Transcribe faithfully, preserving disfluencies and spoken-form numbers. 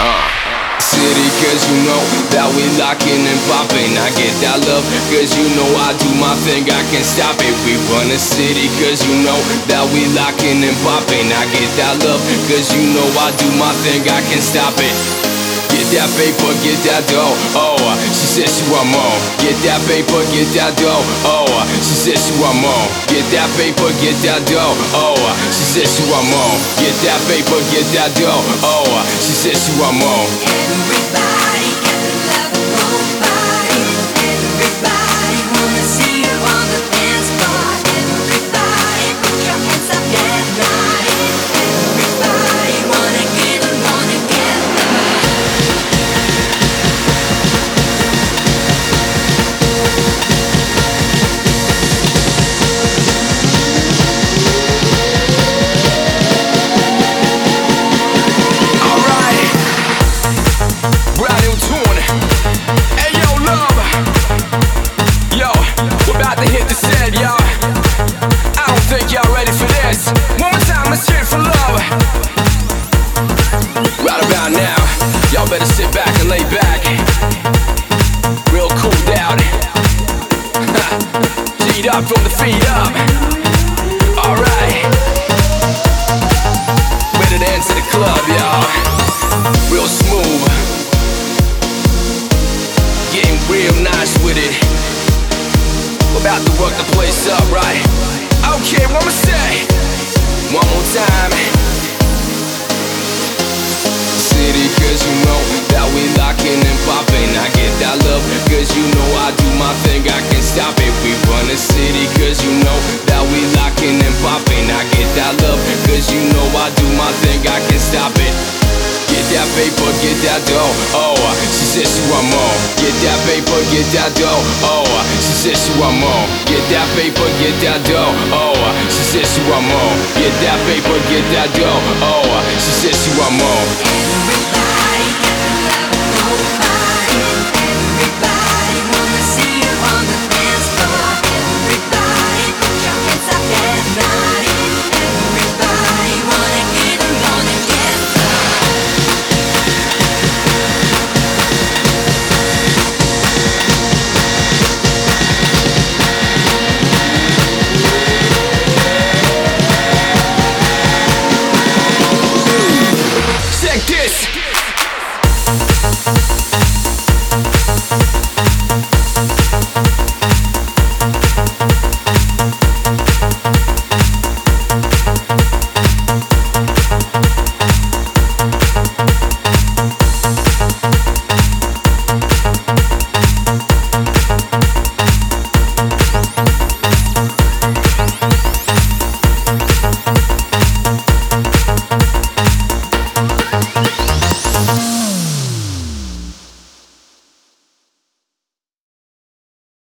City, cause you know that we lockin' and poppin'. I get that love, cause you know I do my thing, I can't stop it. We run the city, cause you know that we lockin' and poppin'. I get that love, cause you know I do my thing, I can't stop it. Get that paper, get that dough, oh, she said she want more. Get that paper, get that dough, oh, she said she want more. Get that paper, get that dough, oh, she said she want more. Get that paper, get that dough, oh, she said she want more. Everybody get the love and won't fight. Everybody wanna see you on the dance floor. Everybody put your hands up, get right. Everybody wanna get it, wanna get love. Alright, brand new tune. Hey yo, love. Yo, we're about to hit the set, y'all. I don't think y'all ready for this. One more time, let's hear it for love. Right about now, y'all better sit back and lay back. Real cool down. G'd up from the feet up. Alright, ready to enter the club, y'all. Real smooth, getting real nice with it. We're about to work the place up, right? Okay, one more say, one more time. City, cause you know that we lockin' and poppin'. I get that love, cause you know I do my thing, I can't stop it. We run the city, cause you know that we lockin' and poppin'. I get that love, cause you know I do my thing, I can't stop it. Get that paper, get that dough, oh, she said she want more. Get that paper, get that dough, oh, she said she want more. Get that paper, get that dough, oh, she said she want more. Get that paper, get that dough, oh, she said she want more.